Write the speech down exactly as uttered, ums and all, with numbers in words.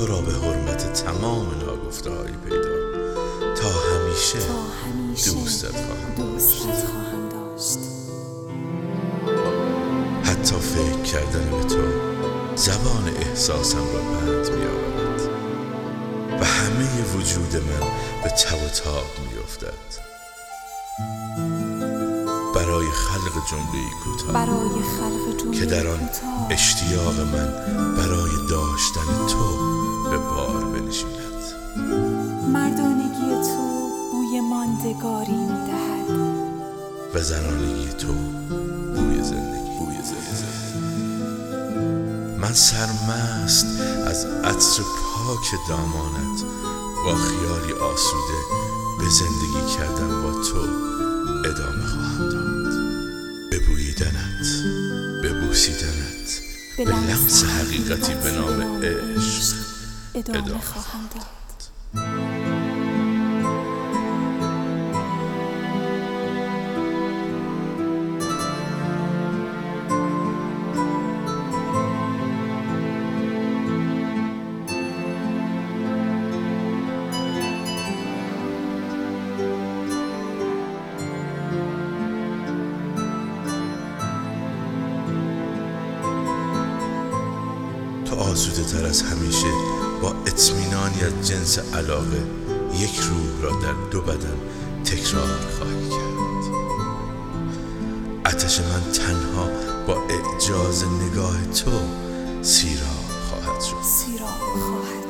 تو را به حرمت تمام ناگفته‌های پیدا تا همیشه, تا همیشه دوستت خواهم دوستت داشت. خواهم داشت. حتی فکر کردن به تو زبان احساسم را بند می آورد و همه وجود من به تب و تاب می افتد. برای خلق جمله‌ای کوتاه برای خلق جمله که در آن کوتاه اشتیاق من برای داشتن تو به بار بنشیند. مردانگی تو بوی ماندگاری می‌دهد و زنانگی تو بوی زندگی بوی زندگی. من سرمست از عطر پاک دامانت با خیالی آسوده به زندگی کردن با تو ادامه خواهم داد. به بوییدنت، به بوسیدنت، به لمس حقیقتی به نام عشق ادامه خواهم داد. تو آسوده تر از همیشه با اطمینانی از جنس علاقه یک روح را در دو بدن تکرار خواهی کرد. آتش من تنها با اعجاز نگاه تو سیراب خواهد شد. سیراب خواهد